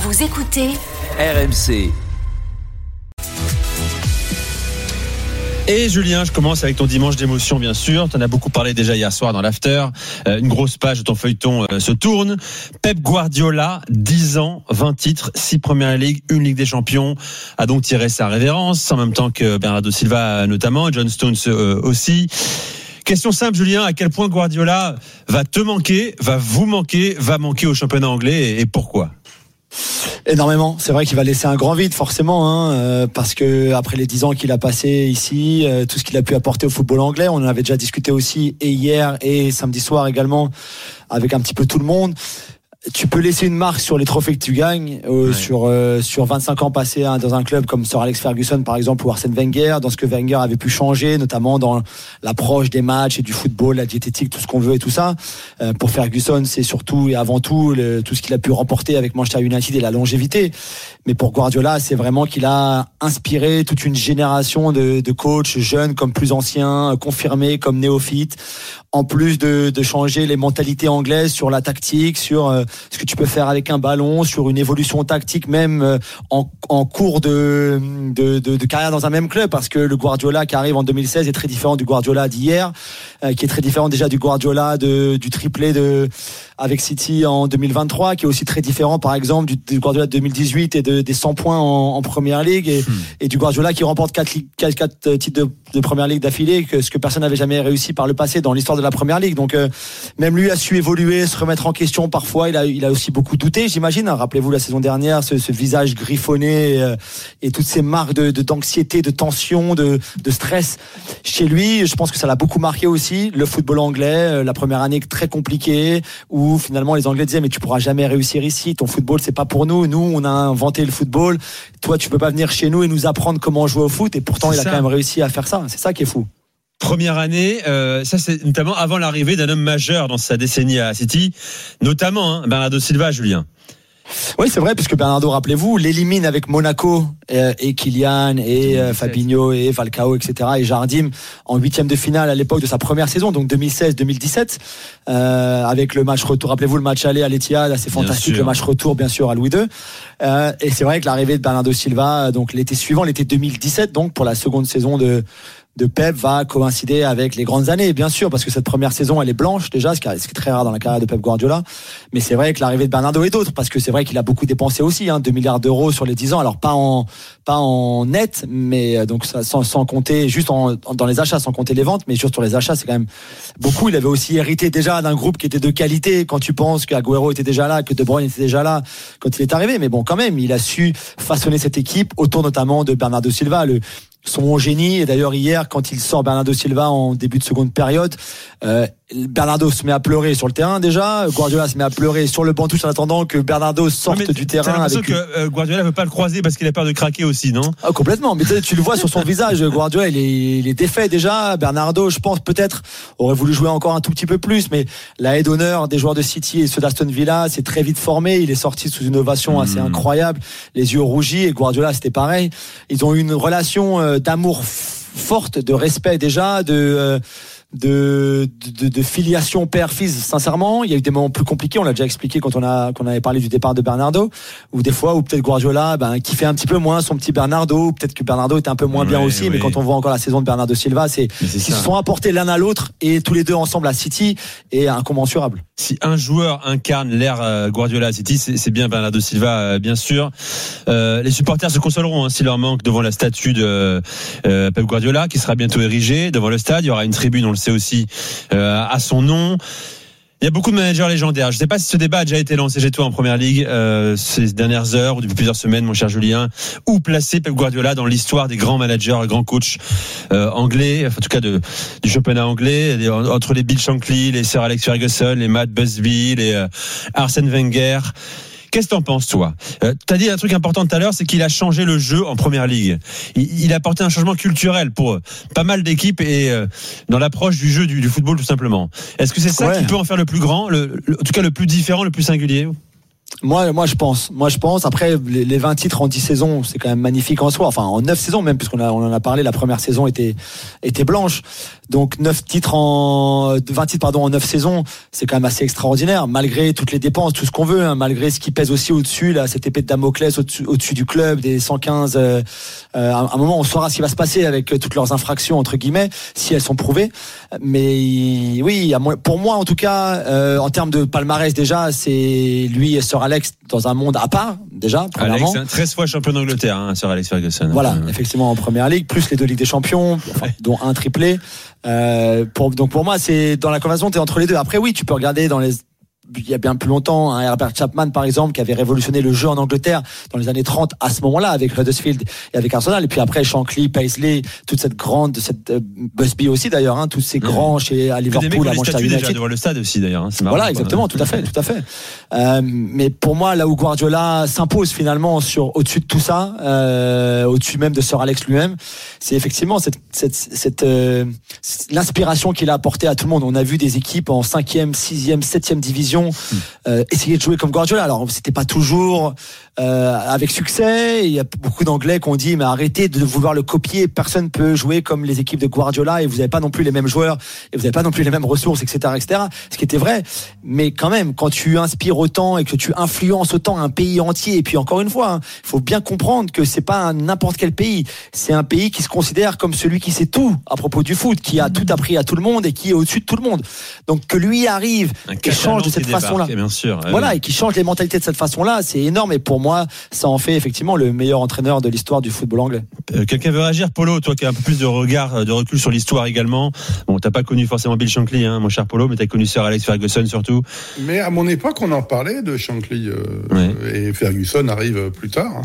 Vous écoutez RMC. Et Julien, je commence avec ton dimanche d'émotion, bien sûr. Tu en as beaucoup parlé déjà hier soir dans l'after. Une grosse page de ton feuilleton se tourne. Pep Guardiola, 10 ans, 20 titres, 6 Première Ligue, 1 Ligue des Champions, a donc tiré sa révérence, en même temps que Bernardo Silva notamment, John Stones aussi. Question simple, Julien, à quel point Guardiola va te manquer, va vous manquer, va manquer au championnat anglais et pourquoi ? Énormément. C'est vrai qu'il va laisser un grand vide forcément, parce que après les 10 ans qu'il a passé ici, tout ce qu'il a pu apporter au football anglais, on en avait déjà discuté aussi et hier et samedi soir également avec un petit peu tout le monde. Tu peux laisser une marque sur les trophées que tu gagnes, sur 25 ans passés dans un club comme Sir Alex Ferguson par exemple ou Arsène Wenger, dans ce que Wenger avait pu changer, notamment dans l'approche des matchs et du football, la diététique, tout ce qu'on veut et tout ça. Pour Ferguson, c'est surtout et avant tout tout ce qu'il a pu remporter avec Manchester United et la longévité. Mais pour Guardiola, c'est vraiment qu'il a inspiré toute une génération de coachs jeunes comme plus anciens, confirmés comme néophytes, en plus de changer les mentalités anglaises sur la tactique, sur ce que tu peux faire avec un ballon, sur une évolution tactique même en cours de carrière dans un même club, parce que le Guardiola qui arrive en 2016 est très différent du Guardiola d'hier, qui est très différent déjà du Guardiola du triplé avec City en 2023, qui est aussi très différent par exemple du Guardiola de 2018 et des 100 points en Première Ligue et du Guardiola qui remporte 4 titres de Première Ligue d'affilée, ce que personne n'avait jamais réussi par le passé dans l'histoire de la Première Ligue. Donc même lui a su évoluer, se remettre en question parfois. Il a aussi beaucoup douté, j'imagine. Rappelez-vous la saison dernière, ce visage griffonné et toutes ces marques d'anxiété, de tension, de stress chez lui. Je pense que ça l'a beaucoup marqué aussi, le football anglais, la première année très compliquée où finalement les Anglais disaient mais tu pourras jamais réussir ici, ton football c'est pas pour nous, on a inventé le football, toi tu peux pas venir chez nous et nous apprendre comment jouer au foot, et pourtant il a quand même réussi à faire ça. C'est ça qui est fou. Première année, ça c'est notamment avant l'arrivée d'un homme majeur dans sa décennie à City, notamment Bernardo Silva, Julien. Oui, c'est vrai, puisque Bernardo, rappelez-vous, l'élimine avec Monaco et Kylian et Fabinho et Falcao, etc. et Jardim en 8e de finale à l'époque de sa première saison, donc 2016-2017, avec le match retour. Rappelez-vous le match aller à l'Etihad, assez fantastique, le match retour bien sûr à Louis II. Et c'est vrai que l'arrivée de Bernardo Silva, donc l'été suivant, l'été 2017, donc pour la seconde saison de Pep, va coïncider avec les grandes années, bien sûr, parce que cette première saison elle est blanche déjà, ce qui est très rare dans la carrière de Pep Guardiola. Mais c'est vrai que l'arrivée de Bernardo et d'autres, parce que c'est vrai qu'il a beaucoup dépensé aussi, 2 milliards d'euros sur les 10 ans, alors pas en net, mais donc sans compter juste dans les achats, sans compter les ventes, mais juste sur les achats c'est quand même beaucoup. Il avait aussi hérité déjà d'un groupe qui était de qualité, quand tu penses qu'Aguero était déjà là, que De Bruyne était déjà là quand il est arrivé. Mais bon, quand même, il a su façonner cette équipe autour notamment de Bernardo Silva, son génie. Et d'ailleurs hier, quand il sort Bernardo Silva en début de seconde période, Bernardo se met à pleurer sur le terrain déjà, Guardiola se met à pleurer sur le banc touche en attendant que Bernardo sorte du terrain. T'as l'impression que Guardiola veut pas le croiser parce qu'il a peur de craquer aussi, non ? Complètement, mais tu le vois sur son visage, Guardiola il est défait déjà. Bernardo, je pense peut-être aurait voulu jouer encore un tout petit peu plus, mais la haie d'honneur des joueurs de City et ceux d'Aston Villa s'est très vite formé. Il est sorti sous une ovation assez incroyable, les yeux rougis, et Guardiola c'était pareil. Ils ont eu une relation d'amour forte, de respect déjà, de filiation père-fils. Sincèrement, il y a eu des moments plus compliqués, on l'a déjà expliqué quand on avait parlé du départ de Bernardo, ou des fois où peut-être Guardiola qui fait un petit peu moins son petit Bernardo, peut-être que Bernardo était un peu moins bien aussi, mais quand on voit encore la saison de Bernardo Silva, ils se sont apportés l'un à l'autre et tous les deux ensemble à City, et incommensurable. Si un joueur incarne l'ère Guardiola à City, c'est bien Bernardo Silva, bien sûr. Les supporters se consoleront s'il leur manque devant la statue de Pep Guardiola, qui sera bientôt érigée devant le stade. Il y aura une tribune, on le sait aussi, à son nom. Il y a beaucoup de managers légendaires. Je ne sais pas si ce débat a déjà été lancé chez toi en Première Ligue ces dernières heures ou depuis plusieurs semaines, mon cher Julien. Où placer Pep Guardiola dans l'histoire des grands managers, grands coachs anglais, en tout cas du championnat anglais, entre les Bill Shankly, les Sir Alex Ferguson, les Matt Busby, les Arsène Wenger. Qu'est-ce que t'en penses, toi ? T'as dit un truc important tout à l'heure, c'est qu'il a changé le jeu en Première Ligue. Il a apporté un changement culturel pour pas mal d'équipes et dans l'approche du jeu du football, tout simplement. Est-ce que c'est ça qui peut en faire le plus grand, en tout cas le plus différent, le plus singulier ? Moi, je pense. Après, les 20 titres en 10 saisons, c'est quand même magnifique en soi. Enfin, en 9 saisons même, puisqu'on en a parlé, la première saison était blanche. Donc, 20 titres en 9 saisons, c'est quand même assez extraordinaire, malgré toutes les dépenses, tout ce qu'on veut, hein, malgré ce qui pèse aussi au-dessus, là, cette épée de Damoclès au-dessus du club, des 115, à un moment, on saura ce qui va se passer avec toutes leurs infractions, entre guillemets, si elles sont prouvées. Mais oui, pour moi, en tout cas, en termes de palmarès, déjà, c'est lui et Sir Alex dans un monde à part, déjà, premièrement. Alex, 13 fois champion d'Angleterre, hein, Sir Alex Ferguson. Voilà, effectivement, en première ligue, plus les 2 Ligues des Champions, dont un triplé. Donc pour moi, c'est dans la conversation, t'es entre les deux. Après, oui, tu peux regarder il y a bien plus longtemps, un Herbert Chapman par exemple qui avait révolutionné le jeu en Angleterre dans les années 30 à ce moment-là avec Huddersfield et avec Arsenal, et puis après Shankly, Paisley, toute cette Busby aussi d'ailleurs, hein, tous ces grands à Liverpool, à Manchester United, déjà devant le stade aussi d'ailleurs, hein, c'est marrant. Voilà, exactement, tout à fait. Mais pour moi, là où Guardiola s'impose finalement au-dessus de tout ça, au-dessus même de Sir Alex lui-même, c'est effectivement cette l'inspiration qu'il a apportée à tout le monde. On a vu des équipes en 5e, 6e, 7e division essayer de jouer comme Guardiola. Alors c'était pas toujours avec succès. Il y a beaucoup d'Anglais qui ont dit mais arrêtez de vouloir le copier, personne peut jouer comme les équipes de Guardiola et vous n'avez pas non plus les mêmes joueurs et vous n'avez pas non plus les mêmes ressources, etc., ce qui était vrai. Mais quand même, quand tu inspires autant et que tu influences autant un pays entier, et puis encore une fois, il faut bien comprendre que c'est pas n'importe quel pays, c'est un pays qui se considère comme celui qui sait tout à propos du foot, qui a tout appris à tout le monde et qui est au-dessus de tout le monde. Donc que lui arrive et change de cette façon-là, bien sûr, voilà, et qui change les mentalités de cette façon-là, c'est énorme. Et pour moi, ça en fait effectivement le meilleur entraîneur de l'histoire du football anglais. Quelqu'un veut réagir, Polo, toi qui as un peu plus de regard, de recul sur l'histoire également. Bon, t'as pas connu forcément Bill Shankly, hein, mon cher Polo, mais t'as connu Sir Alex Ferguson surtout. Mais à mon époque, on en parlait de Shankly, et Ferguson arrive plus tard.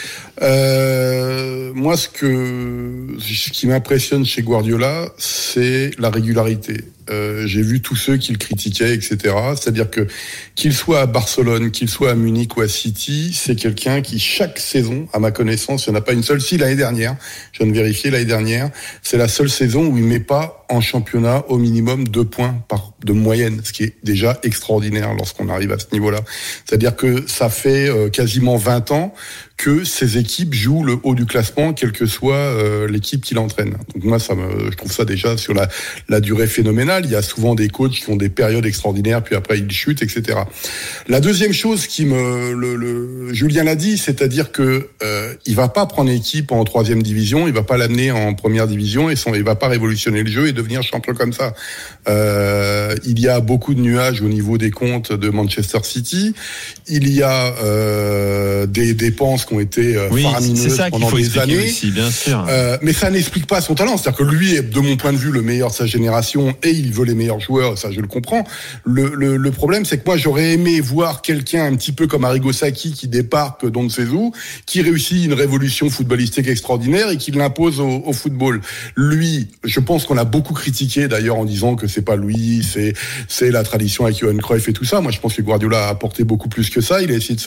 Moi, ce qui m'impressionne chez Guardiola, c'est la régularité. J'ai vu tous ceux qui le critiquaient, etc. C'est-à-dire que qu'il soit à Barcelone, qu'il soit à Munich ou à City, c'est quelqu'un qui, chaque saison, à ma connaissance, il n'y en a pas une seule. Si, l'année dernière, je viens de vérifier, l'année dernière, c'est la seule saison où il met pas en championnat au minimum 2 points de moyenne, ce qui est déjà extraordinaire lorsqu'on arrive à ce niveau-là. C'est-à-dire que ça fait quasiment 20 ans que ces équipes jouent le haut du classement, quelle que soit l'équipe qui l'entraîne. Donc moi, je trouve ça déjà sur la durée phénoménale. Il y a souvent des coachs qui ont des périodes extraordinaires, puis après ils chutent, etc. La deuxième chose Julien l'a dit, c'est-à-dire que il va pas prendre l'équipe en 3e division, il va pas l'amener en première division, il va pas révolutionner le jeu et devenir champion comme ça. Il y a beaucoup de nuages au niveau des comptes de Manchester City. Il y a des dépenses qui ont été faramineuses pendant des années. Aussi, bien sûr. Mais ça n'explique pas son talent. C'est-à-dire que lui est, de mon point de vue, le meilleur de sa génération et il veut les meilleurs joueurs. Ça, je le comprends. Le problème, c'est que moi, j'aurais aimé voir quelqu'un un petit peu comme Arrigo Sacchi qui débarque d'on ne sait où, qui réussit une révolution footballistique extraordinaire et qui l'impose au football. Lui, je pense qu'on l'a beaucoup critiqué d'ailleurs en disant que c'est pas lui, c'est la tradition avec Johan Cruyff et tout ça. Moi, je pense que Guardiola a apporté beaucoup plus que ça. Il a essayé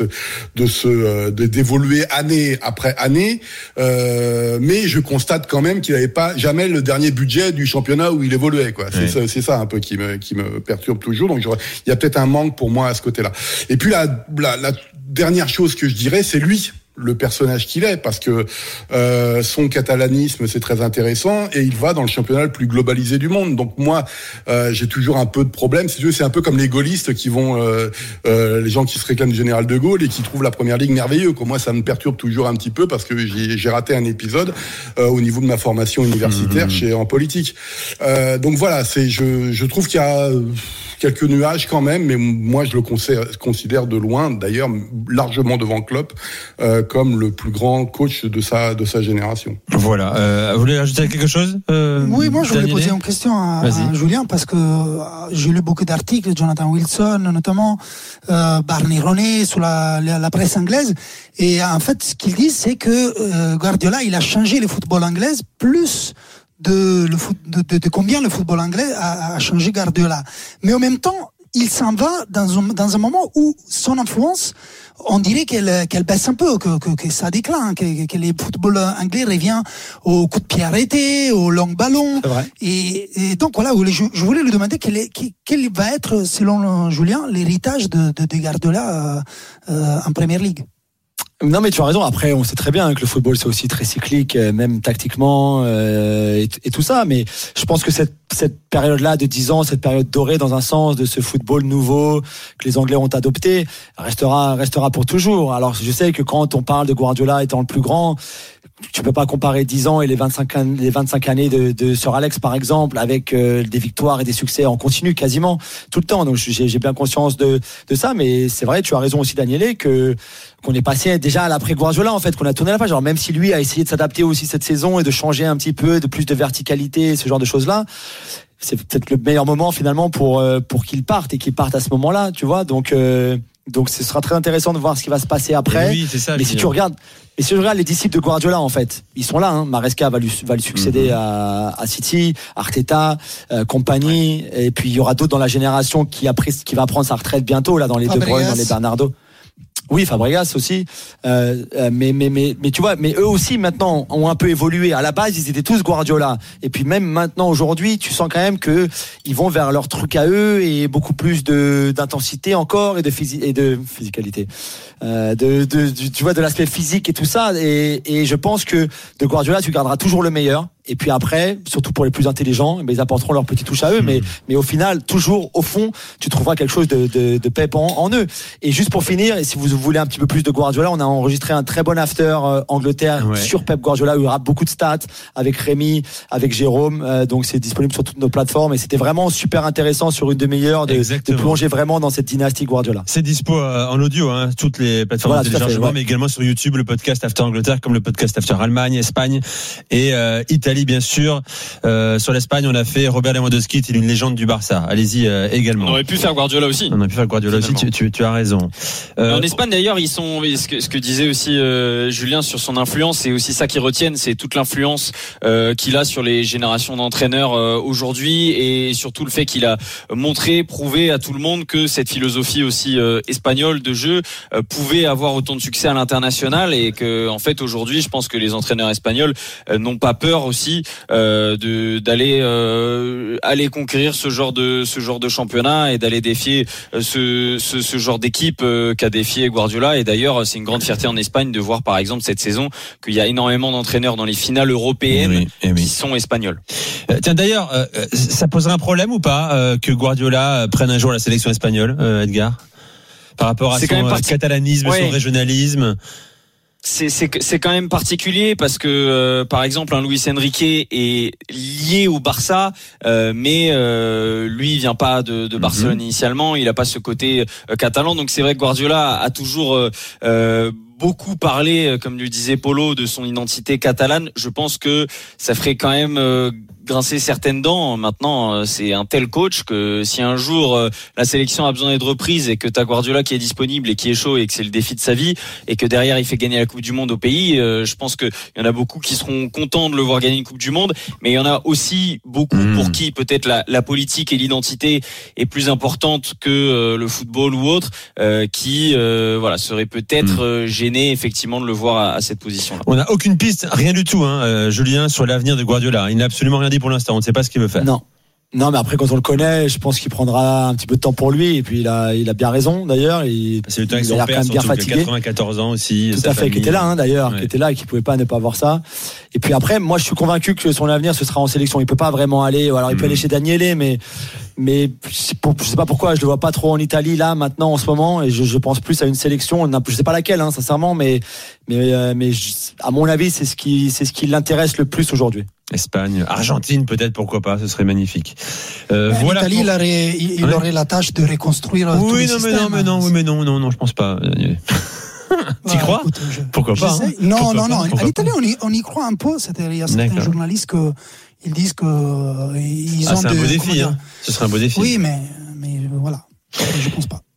d'évoluer année après année, mais je constate quand même qu'il n'avait pas jamais le dernier budget du championnat où il évoluait, quoi. C'est ça un peu qui me perturbe toujours. Donc il y a peut-être un manque pour moi à ce côté-là. Et puis la dernière chose que je dirais, c'est lui, le personnage qu'il est, parce que son catalanisme, c'est très intéressant et il va dans le championnat le plus globalisé du monde. Donc moi, j'ai toujours un peu de problème. C'est un peu comme les gaullistes qui vont, les gens qui se réclament du général de Gaulle et qui trouvent la première ligue merveilleux. Moi, ça me perturbe toujours un petit peu parce que j'ai raté un épisode au niveau de ma formation universitaire en politique. Donc voilà, je trouve qu'il y a quelques nuages quand même, mais moi je le considère de loin, d'ailleurs largement devant Klopp, comme le plus grand coach de sa génération. Voilà. Vous voulez ajouter quelque chose Oui, moi je voulais poser une question à Julien parce que j'ai lu beaucoup d'articles, Jonathan Wilson notamment, Barney Ronay sur la presse anglaise, et en fait ce qu'ils disent c'est que Guardiola il a changé le football anglais plus de combien le football anglais a changé Guardiola. Mais en même temps, il s'en va dans un moment où son influence on dirait qu'elle baisse un peu, que ça décline, que le football anglais revient au coup de pied arrêté, au long ballon. Et donc voilà, je voulais lui demander quel va être, selon Julien, l'héritage de Guardiola en Premier League. Non, mais tu as raison. Après, on sait très bien que le football, c'est aussi très cyclique, même tactiquement et tout ça. Mais je pense que cette période-là de 10 ans, cette période dorée dans un sens de ce football nouveau que les Anglais ont adopté, restera pour toujours. Alors, je sais que quand on parle de Guardiola étant le plus grand, tu peux pas comparer 10 ans et les 25 années de Sir Alex, par exemple, avec des victoires et des succès en continu quasiment tout le temps. Donc j'ai bien conscience de ça, mais c'est vrai, tu as raison aussi, Daniele, qu'on est passé déjà à l'après Guardiola, en fait, qu'on a tourné la page. Alors même si lui a essayé de s'adapter aussi cette saison et de changer un petit peu, de plus de verticalité, ce genre de choses-là, c'est peut-être le meilleur moment finalement pour qu'il parte et qu'il parte à ce moment-là, tu vois. Donc ce sera très intéressant de voir ce qui va se passer après. Oui, c'est ça, mais si tu regardes les disciples de Guardiola, en fait, ils sont là. Hein. Maresca va lui succéder à City, Arteta, compagnie, et puis il y aura d'autres dans la génération qui va prendre sa retraite bientôt là dans les De Bruyne, dans les Bernardo. Oui, Fabregas aussi, mais tu vois, mais eux aussi maintenant ont un peu évolué. À la base, ils étaient tous Guardiola, et puis même maintenant aujourd'hui, tu sens quand même que ils vont vers leur truc à eux et beaucoup plus d'intensité encore et de physicalité, tu vois, de l'aspect physique et tout ça. Et je pense que de Guardiola, tu garderas toujours le meilleur. Et puis après, surtout pour les plus intelligents, ils apporteront leur petite touche à eux. Mais au final, toujours au fond, tu trouveras quelque chose de pep en eux. Et juste pour finir, et si vous voulez un petit peu plus de Guardiola, on a enregistré un très bon after Angleterre sur Pep Guardiola, où il y aura beaucoup de stats avec Rémi, avec Jérôme. Donc c'est disponible sur toutes nos plateformes. Et c'était vraiment super intéressant sur une demi-heure de plonger vraiment dans cette dynastie Guardiola. C'est dispo en audio, hein, toutes les plateformes de téléchargement, mais également sur YouTube, le podcast After Angleterre, comme le podcast After Allemagne, Espagne et Italie, bien sûr. Sur l'Espagne, on a fait Robert Lewandowski, il est une légende du Barça. Allez-y également. On aurait pu faire Guardiola aussi. Tu as raison. En Espagne d'ailleurs, ils sont ce que disait aussi Julien sur son influence, c'est aussi ça qu'ils retiennent, c'est toute l'influence qu'il a sur les générations d'entraîneurs aujourd'hui, et surtout le fait qu'il a prouvé à tout le monde que cette philosophie aussi espagnole de jeu pouvait avoir autant de succès à l'international, et que en fait aujourd'hui, je pense que les entraîneurs espagnols n'ont pas peur aussi d'aller conquérir ce genre de championnat et d'aller défier ce genre d'équipe qu'a défié Guardiola. Et d'ailleurs, c'est une grande fierté en Espagne de voir par exemple cette saison qu'il y a énormément d'entraîneurs dans les finales européennes qui sont espagnols. Tiens, d'ailleurs, ça poserait un problème ou pas que Guardiola prenne un jour la sélection espagnole, Edgar, par rapport à son catalanisme, son régionalisme? C'est quand même particulier parce que par exemple un Luis Enrique est lié au Barça, mais lui il vient pas de Barcelone initialement, il a pas ce côté catalan, donc c'est vrai que Guardiola a toujours beaucoup parlé, comme le disait Polo, de son identité catalane. Je pense que ça ferait quand même grincer certaines dents. Maintenant, c'est un tel coach que si un jour la sélection a besoin d'être reprise et que t'as Guardiola qui est disponible et qui est chaud et que c'est le défi de sa vie et que derrière il fait gagner la Coupe du Monde au pays, je pense que il y en a beaucoup qui seront contents de le voir gagner une Coupe du Monde, mais il y en a aussi beaucoup pour qui peut-être la politique et l'identité est plus importante que le football ou autre, qui serait peut-être gêné effectivement de le voir à cette position. On n'a aucune piste, rien du tout, Julien, sur l'avenir de Guardiola. Il n'a absolument rien dit pour l'instant. On ne sait pas ce qu'il veut faire. Non, mais après, quand on le connaît, je pense qu'il prendra un petit peu de temps pour lui. Et puis, il a bien raison, d'ailleurs. C'est le temps avec son père, quand même bien fatigué. 94 ans aussi. Tout à fait, qui était là, d'ailleurs, qui était là et qui pouvait pas ne pas voir ça. Et puis après, moi, je suis convaincu que son avenir, ce sera en sélection. Il peut pas vraiment aller, alors il peut aller chez Daniele, mais je sais pas pourquoi, je le vois pas trop en Italie, là, maintenant, en ce moment. Et je pense plus à une sélection. Je sais pas laquelle, sincèrement, mais à mon avis, c'est ce qui l'intéresse le plus aujourd'hui. Espagne, Argentine, peut-être, pourquoi pas, ce serait magnifique. Voilà. L'Italie, il aurait la tâche de reconstruire tout le système. Non, je pense pas. Tu crois? Écoute, pourquoi pas? Non. En Italie, on y croit un peu. Il y a certains journalistes ils disent que ils ont c'est un beau défi, Ce serait un beau défi. Oui, mais voilà. Je pense pas.